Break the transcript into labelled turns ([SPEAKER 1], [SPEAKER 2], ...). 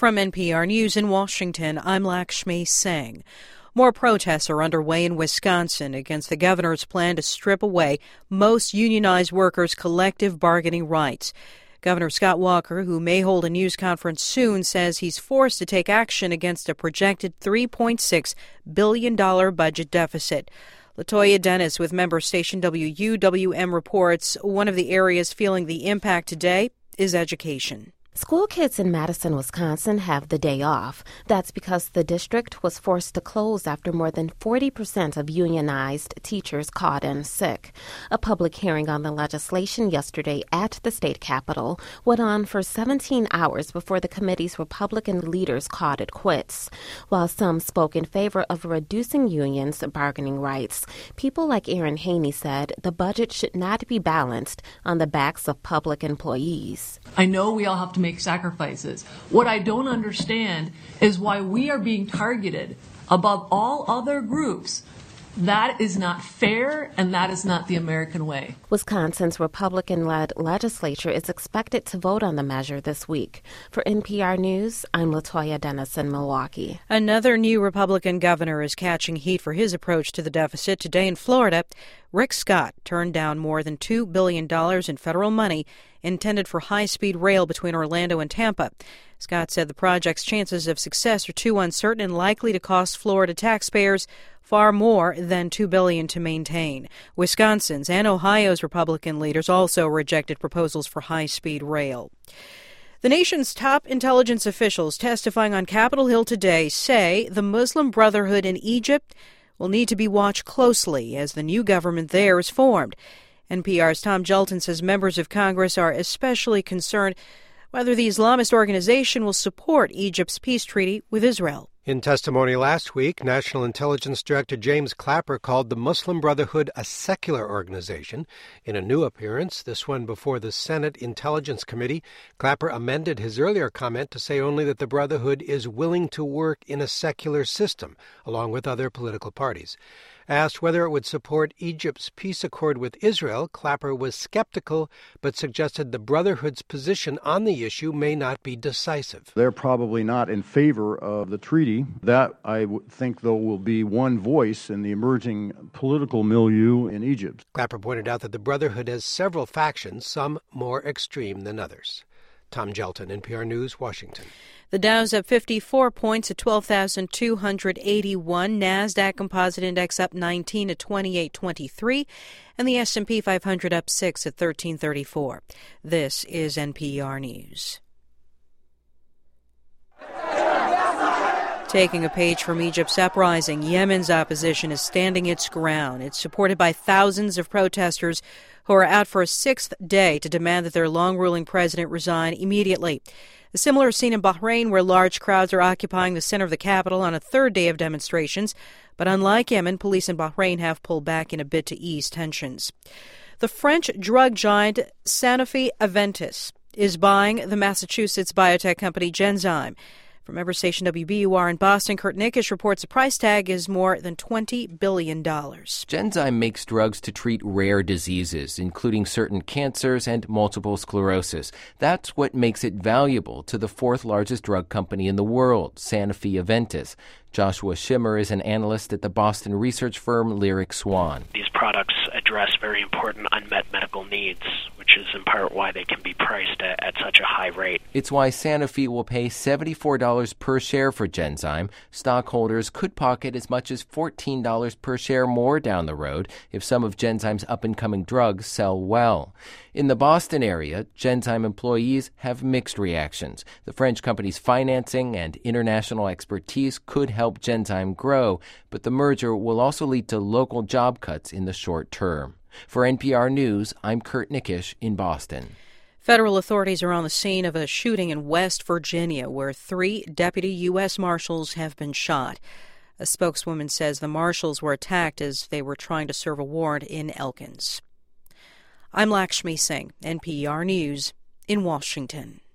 [SPEAKER 1] From NPR News in Washington, I'm Lakshmi Singh. More protests are underway in Wisconsin against the governor's plan to strip away most unionized workers' collective bargaining rights. Governor Scott Walker, who may hold a news conference soon, says he's forced to take action against a projected $3.6 billion budget deficit. Latoya Dennis with member station WUWM reports one of the areas feeling the impact today is education.
[SPEAKER 2] School kids in Madison, Wisconsin have the day off. That's because the district was forced to close after more than 40% of unionized teachers called in sick. A public hearing on the legislation yesterday at the state capitol went on for 17 hours before the committee's Republican leaders called it quits. While some spoke in favor of reducing unions' bargaining rights, people like Aaron Haney said the budget should not be balanced on the backs of public employees.
[SPEAKER 3] I know we all have to make sacrifices. What I don't understand is why we are being targeted above all other groups. That is not fair, and that is not the American way.
[SPEAKER 2] Wisconsin's Republican-led legislature is expected to vote on the measure this week. For NPR News, I'm Latoya Dennis in Milwaukee.
[SPEAKER 1] Another new Republican governor is catching heat for his approach to the deficit. Today in Florida, Rick Scott turned down more than $2 billion in federal money intended for high-speed rail between Orlando and Tampa. Scott said the project's chances of success are too uncertain and likely to cost Florida taxpayers far more than $2 billion to maintain. Wisconsin's and Ohio's Republican leaders also rejected proposals for high-speed rail. The nation's top intelligence officials testifying on Capitol Hill today say the Muslim Brotherhood in Egypt will need to be watched closely as the new government there is formed. NPR's Tom Jelton says members of Congress are especially concerned whether the Islamist organization will support Egypt's peace treaty with Israel.
[SPEAKER 4] In testimony last week, National Intelligence Director James Clapper called the Muslim Brotherhood a secular organization. In a new appearance, this one before the Senate Intelligence Committee, Clapper amended his earlier comment to say only that the Brotherhood is willing to work in a secular system, along with other political parties. Asked whether it would support Egypt's peace accord with Israel, Clapper was skeptical, but suggested the Brotherhood's position on the issue may not be decisive.
[SPEAKER 5] They're probably not in favor of the treaty. That, I think, though, will be one voice in the emerging political milieu in Egypt.
[SPEAKER 4] Clapper pointed out that the Brotherhood has several factions, some more extreme than others. Tom Jelton, NPR News, Washington.
[SPEAKER 1] The Dow's up 54 points at 12,281. NASDAQ Composite Index up 19 at 2823. And the S&P 500 up 6 at 1334. This is NPR News. Taking a page from Egypt's uprising, Yemen's opposition is standing its ground. It's supported by thousands of protesters who are out for a sixth day to demand that their long-ruling president resign immediately. A similar scene in Bahrain, where large crowds are occupying the center of the capital on a third day of demonstrations. But unlike Yemen, police in Bahrain have pulled back in a bid to ease tensions. The French drug giant Sanofi Aventis is buying the Massachusetts biotech company Genzyme. From member station WBUR in Boston, Kurt Nickish reports the price tag is more than $20 billion.
[SPEAKER 6] Genzyme makes drugs to treat rare diseases, including certain cancers and multiple sclerosis. That's what makes it valuable to the fourth largest drug company in the world, Sanofi Aventis. Joshua Schimmer is an analyst at the Boston research firm Lyric Swan.
[SPEAKER 7] These products address very important unmet medical needs, which is in part why they can be priced at such a high rate.
[SPEAKER 6] It's why Sanofi will pay $74 per share for Genzyme. Stockholders could pocket as much as $14 per share more down the road if some of Genzyme's up-and-coming drugs sell well. In the Boston area, Genzyme employees have mixed reactions. The French company's financing and international expertise could help Genzyme grow, but the merger will also lead to local job cuts in the short term. For NPR News, I'm Kurt Nickish in Boston.
[SPEAKER 1] Federal authorities are on the scene of a shooting in West Virginia where 3 deputy U.S. Marshals have been shot. A spokeswoman says the Marshals were attacked as they were trying to serve a warrant in Elkins. I'm Lakshmi Singh, NPR News in Washington.